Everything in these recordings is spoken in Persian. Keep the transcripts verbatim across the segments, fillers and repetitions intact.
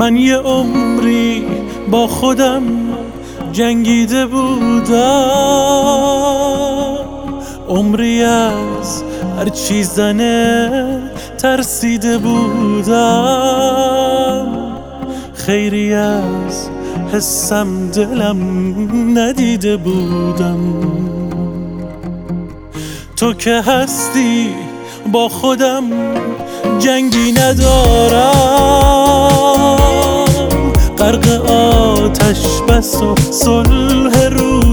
من یه عمری با خودم جنگیده بودم، عمری از هر چی زنه ترسیده بودم، خیری از حسم دلم ندیده بودم. تو که هستی با خودم جنگی ندارم، غرق آتش بس و صلح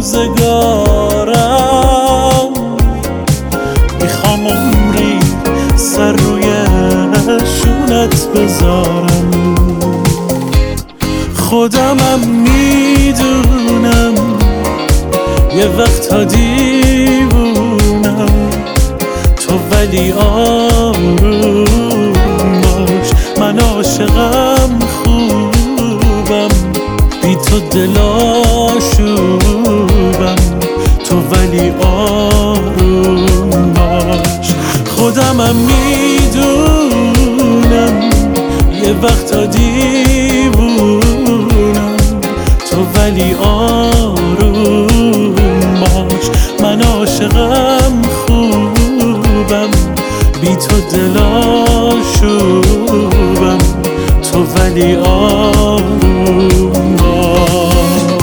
روزگارم. میخوام عمری سر روی شونت بذارم، خودمم میدونم یه وقتا دیوونم، تو ولی آروم باش، من عاشقم خوبم، بی تو دلاشوبم، تو ولی آروم باش. خودمم میدونم یه وقتا دیوونم، تو ولی آروم باش، من عاشقم خوبم، بی تو دلاشوبم، تو ولی آروم باش.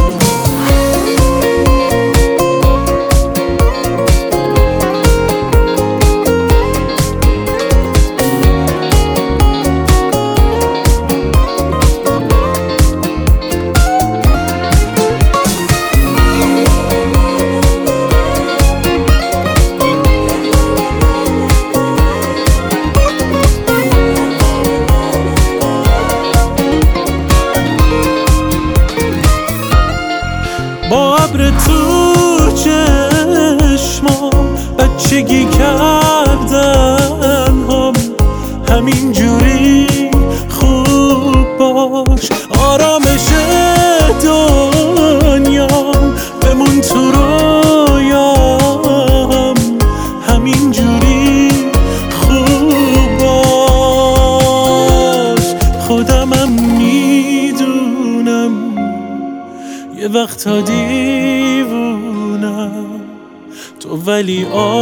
با ابر تو چشمام بچگی کردن هم، همین جوری خوب باش، آرامش دنیام بمون تو رویام، همین جوری خوب باش. خودمم میدونم یه وقتا دیوونم، تو ولی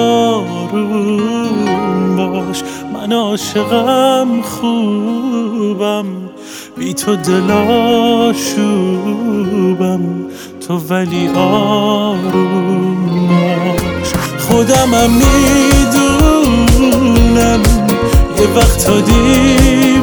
آروم باش، من عاشقم خوبم، بی تو دلاشوبم، تو ولی آروم باش. خودمم میدونم یه وقتا دیوونم،